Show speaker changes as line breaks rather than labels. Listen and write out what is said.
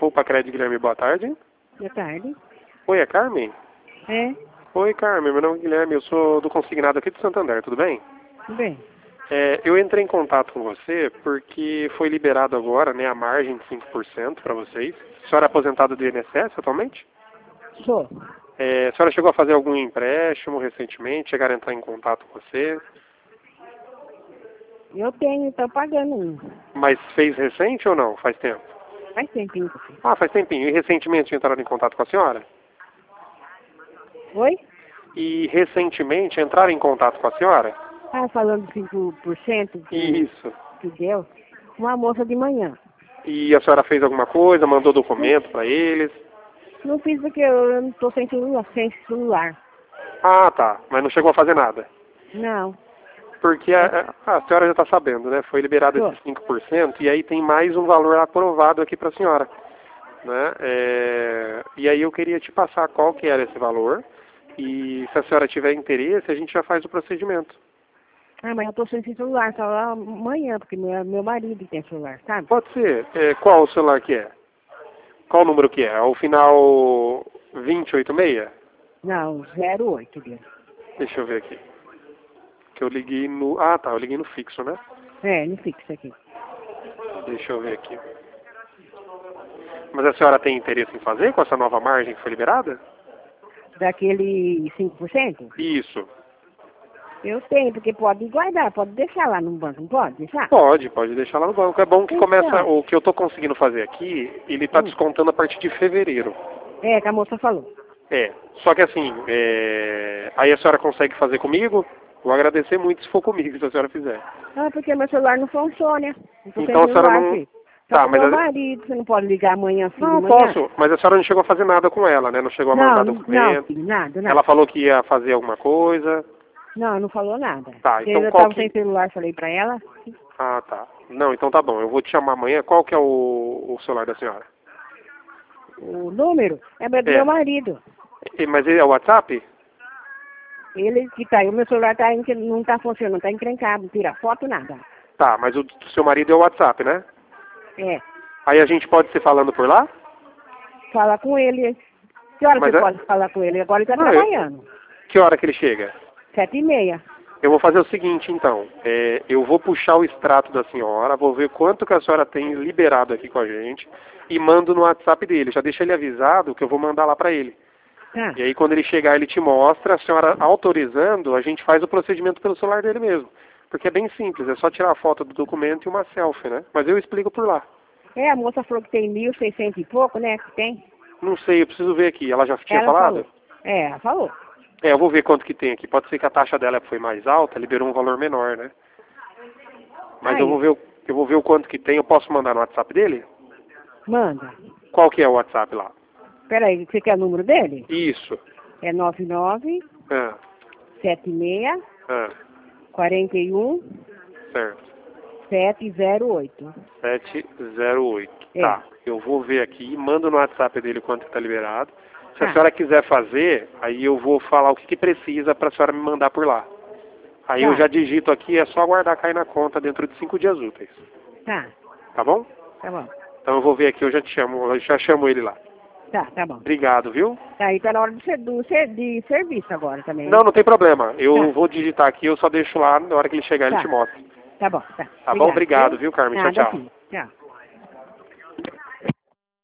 Poupa Crédito, Guilherme, boa tarde.
Boa tarde.
Oi, é Carmen?
É?
Oi, Carmen, meu nome é Guilherme, eu sou do consignado aqui de Santander, tudo bem?
Tudo bem.
Eu entrei em contato com você porque foi liberado agora, né, a margem de 5% para vocês. A senhora é aposentada do INSS atualmente?
Sou.
A senhora chegou a fazer algum empréstimo recentemente? Chegaram a entrar em contato com você?
Eu tenho, estou pagando um.
Mas fez recente ou não? Faz tempo?
Faz tempinho.
Ah, faz tempinho. E recentemente entraram em contato com a senhora?
Oi?
E recentemente entraram em contato com a senhora?
Ah, falando 5%
Isso.
que deu. Uma moça de manhã.
E a senhora fez alguma coisa, mandou documento para eles?
Não fiz porque eu não estou sem celular.
Ah, tá. Mas não chegou a fazer nada.
Não.
Porque a senhora já está sabendo, né? Foi liberado esses 5% e aí tem mais um valor aprovado aqui para a senhora. Né? E aí eu queria te passar qual que era esse valor e se a senhora tiver interesse, a gente já faz o procedimento.
Ah, mas eu estou sem celular, só amanhã, porque meu marido tem celular, sabe?
Pode ser. Qual o celular que é? Qual o número que é? O final 2086?
Não, 08 dele.
Deixa eu ver aqui. Que eu liguei no... Ah, tá. Eu liguei no fixo, né?
É, no fixo aqui.
Deixa eu ver aqui. Mas a senhora tem interesse em fazer com essa nova margem que foi liberada?
Daquele 5%?
Isso.
Eu tenho, porque pode guardar, pode deixar lá no banco, não pode deixar?
Pode deixar lá no banco. É bom que
Então.
começa... O que eu tô conseguindo fazer aqui, ele tá descontando a partir de fevereiro.
É, que a moça falou.
Só que assim, aí a senhora consegue fazer comigo? Vou agradecer muito se for comigo, se a senhora fizer.
Ah, porque meu celular não funciona.
Então a senhora não...
Filho.
Tá,
Só
mas...
meu marido, você não pode ligar amanhã, filho,
Não,
de manhã?
posso, mas a senhora não chegou a fazer nada com ela, né? Não chegou a mandar
Não,
documento.
filho, nada.
Ela falou que ia fazer alguma coisa.
Não falou nada.
Tá, então
eu
qual
tava
que...
sem celular, falei pra ela.
Ah, tá. Não, então tá bom. Eu vou te chamar amanhã. Qual que é o celular da senhora?
O número é do meu marido.
Mas ele é o WhatsApp?
Ele que tá aí, o meu celular não tá funcionando, tá encrencado, não tira foto, nada.
Tá, mas o do seu marido é o WhatsApp, né?
É.
Aí a gente pode se falando por lá?
Fala com ele. Que hora você pode falar com ele? Agora ele tá trabalhando.
Que hora que ele chega?
7h30.
Eu vou fazer o seguinte, então. Eu vou puxar o extrato da senhora, vou ver quanto que a senhora tem liberado aqui com a gente e mando no WhatsApp dele. Já deixa ele avisado que eu vou mandar lá pra ele.
Tá.
E aí quando ele chegar, ele te mostra, a senhora autorizando, a gente faz o procedimento pelo celular dele mesmo. Porque é bem simples, é só tirar a foto do documento e uma selfie, né? Mas eu explico por lá.
A moça falou que tem 1.600 e pouco, né? Que tem.
Não sei, eu preciso ver aqui. Ela já tinha falado?
Ela falou.
Eu vou ver quanto que tem aqui. Pode ser que a taxa dela foi mais alta, liberou um valor menor, né? Mas eu vou ver o quanto que tem. Eu posso mandar no WhatsApp dele?
Manda.
Qual que é o WhatsApp lá?
Peraí, você quer o número dele?
Isso.
É 99 76 41
Certo.
708.
708. Tá. Eu vou ver aqui e mando no WhatsApp dele quanto que tá liberado. Se a senhora quiser fazer, aí eu vou falar o que precisa pra senhora me mandar por lá. Aí eu já digito aqui, é só aguardar cair na conta dentro de 5 dias úteis.
Tá.
Tá bom?
Tá bom.
Então eu vou ver aqui, eu já chamo ele lá.
Tá bom.
Obrigado, viu?
Tá, e tá na hora de serviço agora também.
Não tem problema. Eu vou digitar aqui, eu só deixo lá, na hora que ele chegar ele te mostra.
Tá bom, tá.
Tá bom? Obrigado, viu, Carmen? Tchau.
Tchau.